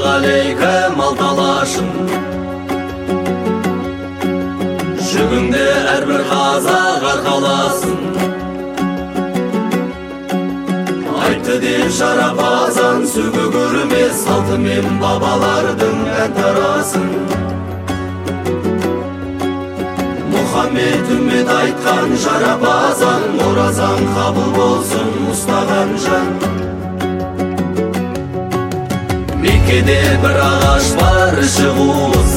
алейкум алталашым, жүгіңде әрбір қазақ арқаласын. Айтты деп жарапазан сөгі көрмес, алтымен бабалардың ән тарасын. Мұхаммед үммет айтқан жарапазан, оразан қабыл болсын ұстаған жан. Меккеде бір ағаш бар, іші қуыс,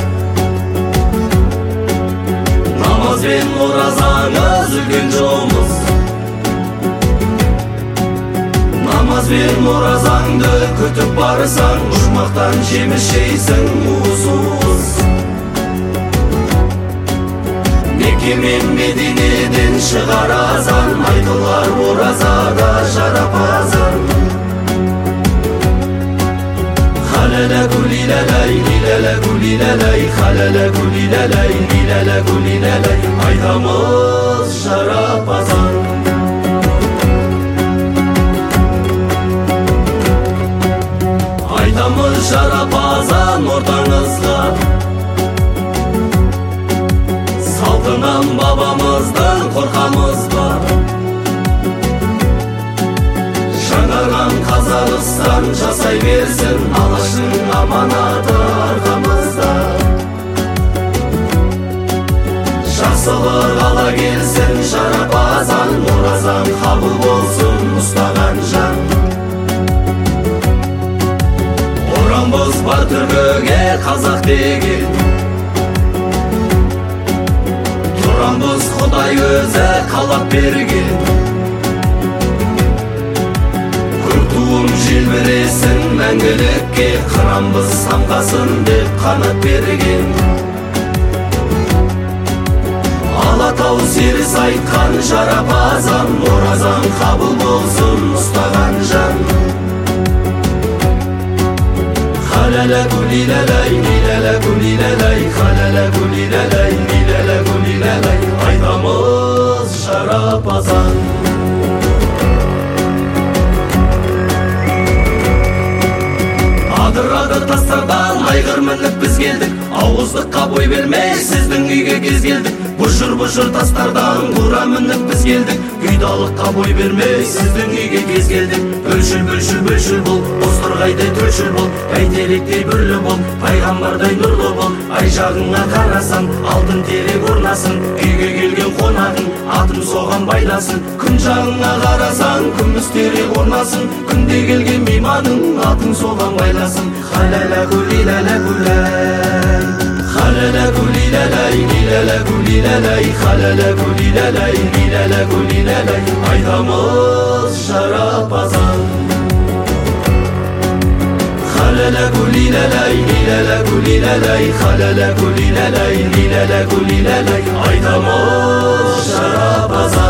намаз бен оразаңыз үлкен жұмыс. Намаз бен оразаңды күтіп барсаң, жұмақтан жеміс жейсің уыз-уыз. Мекке мен Мединеден шығар азан, айтылар оразада жарапазан. Халалаку лилалай, лилалаку лилалай, халалаку лилалай, лилалаку лилалай, айтамыз жарапазан. Айтамыз жарапазан ортаңызға, салтынан бабамыздан қорқамыз ба. Жаңарған Қазақстан жасай берсін, Алаштың аманаты арқамызда. Жақсылық ала келсін жарапазан, оразан қабыл болсын ұстаған жан. Орамыз бар түркіге қазақ деген, тұрамыз Құдай өзі қалап берген. Күртуым желбіресін мәңгілікке, қырамбыз самғасын деп қанат берген. Алатау серіс айтқан жарапазан, оразан қабыл болсын ұстаған жан. Халалаку лилалай, лилалаку лилалай, халалаку лилалай, лилалаку лилалай, айтамыз жарапазан. Адыр-адыр тастардан айғыр мініп біз келдік, ауыздыққа бой бермей сіздің үйге кез келдік. Бұжыр-бұжыр тастардан бұра мініп біз келдік, күйдалыққа бой бермей сіздің үйге кез келдік. Бөлшіл бол, бозторғайдай төлшіл бол, бәйтеректей бүрлі бол, пайғамбардай нұрлы бол. Ай жағыңа қарасын, алтын терек орнасын, үйге келген қонағың атым соған байласын. Күн жағыңа қарасан, күміс терек орнасын, күнде келген мейманың атың соған байласын. Халалаку лилалаку лай, халалаку лилалай, лилалаку лилалай, халалаку лилалай, лилалаку лилалай, айтамыз жарапазан. Халалаку лилалай, лилалаку лилалай, халалаку лилалай, лилалаку лилалай, айтамыз жарапазан.